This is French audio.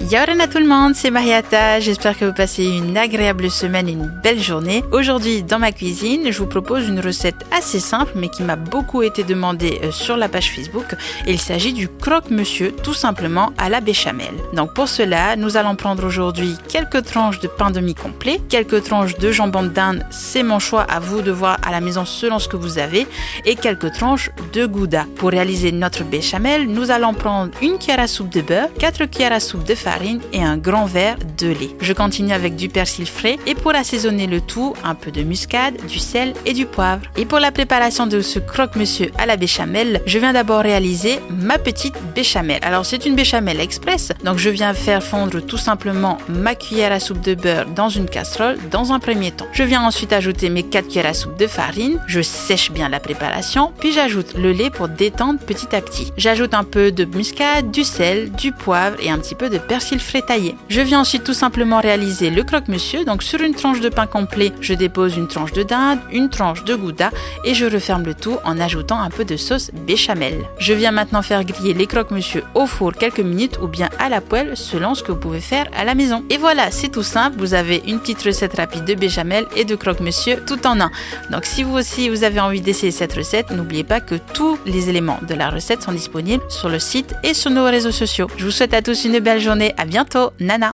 Yaoren à tout le monde, c'est Mariata, j'espère que vous passez une agréable semaine, une belle journée. Aujourd'hui, dans ma cuisine, je vous propose une recette assez simple mais qui m'a beaucoup été demandée sur la page Facebook. Il s'agit du croque-monsieur, tout simplement à la béchamel. Donc pour cela, nous allons prendre aujourd'hui quelques tranches de pain demi-complet, quelques tranches de jambon de dinde, c'est mon choix, à vous de voir à la maison selon ce que vous avez, et quelques tranches de gouda. Pour réaliser notre béchamel, nous allons prendre une cuillère à soupe de beurre, 4 cuillères à soupe de farine et un grand verre de lait. Je continue avec du persil frais et pour assaisonner le tout, un peu de muscade, du sel et du poivre. Et pour la préparation de ce croque-monsieur à la béchamel, je viens d'abord réaliser ma petite béchamel. Alors c'est une béchamel express, donc je viens faire fondre tout simplement ma cuillère à soupe de beurre dans une casserole dans un premier temps. Je viens ensuite ajouter mes 4 cuillères à soupe de farine, je sèche bien la préparation, puis j'ajoute le lait pour détendre petit à petit. J'ajoute un peu de muscade, du sel, du poivre et un petit peu de persil frais taillé. Je viens ensuite tout simplement réaliser le croque-monsieur. Donc sur une tranche de pain complet, je dépose une tranche de dinde, une tranche de gouda et je referme le tout en ajoutant un peu de sauce béchamel. Je viens maintenant faire griller les croque-monsieur au four quelques minutes ou bien à la poêle selon ce que vous pouvez faire à la maison. Et voilà, c'est tout simple, vous avez une petite recette rapide de béchamel et de croque-monsieur tout en un. Donc si vous aussi vous avez envie d'essayer cette recette, n'oubliez pas que tous les éléments de la recette sont disponibles sur le site et sur nos réseaux sociaux. Je vous souhaite à tous une belle journée, à bientôt, Nana.